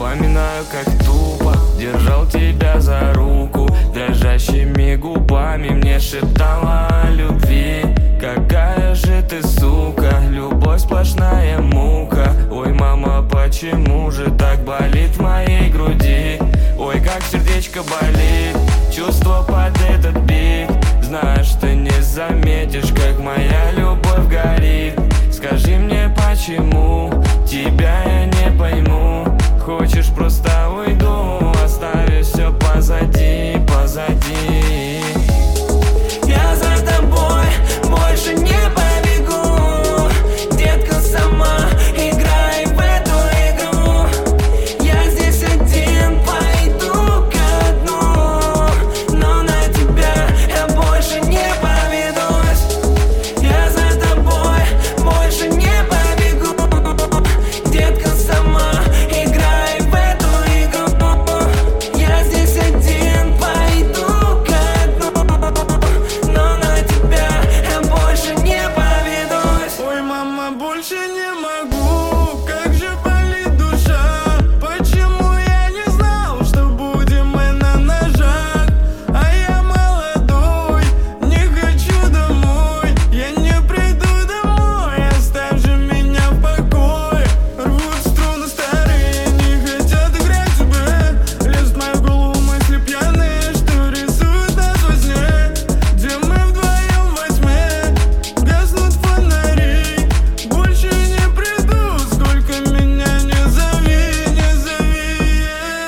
Вспоминаю, как тупо держал тебя за руку, дрожащими губами мне шептала о любви. Какая же ты сука, любовь сплошная мука. Ой, мама, почему же так болит в моей груди? Ой, как сердечко болит, чувство под этот бит. Знаешь, ты не заметишь, как моя любовь горит. Скажи мне, почему тебя я не пойму? Хочешь, просто уйду, оставив все позади, позади. Я за тобой больше не побегу. Детка, сама играй в эту игру. Я здесь один пойду ко дну, но на тебя я больше не поведусь. Я за тобой больше не побегу. Детка, сама играй в эту игру. Я здесь один пойду ко дну, но на тебя я больше не поведусь. Ой, мама, больше не могу, как же болит душа. Почему я не знал, что будем мы на ножах? А я молодой, не хочу домой. Я не приду домой, оставь же меня в покое. Рвут струны старые, не хотят играть в тебя. Лезут в мою голову мысли пьяные, что рисуют нас во сне. Где мы вдвоем во тьме, гаснут фонари. Больше не приду, сколько меня не зови, не зови.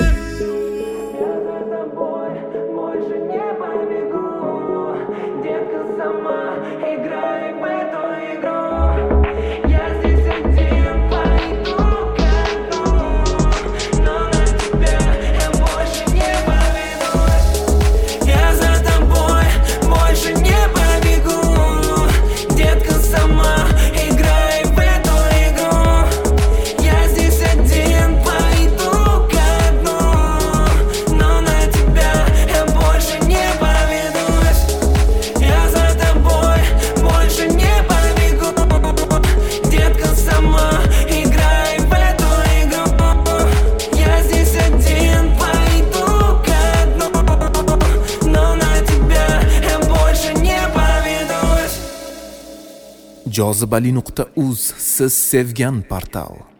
Я за тобой больше не побегу. Детка, сама играй в эту игру. Я здесь один пойду ко дну, но на тебя я больше не поведусь. Я за тобой больше не побегу. Детка, сама играй в эту игру. Я здесь один пойду ко дну, но на тебя я больше не поведусь. Я за тобой больше не побегу. Детка, сама играй в эту игру. Я здесь один пойду ко дну, но на тебя я больше не поведусь. Jozibali.uz siz sevgan portal.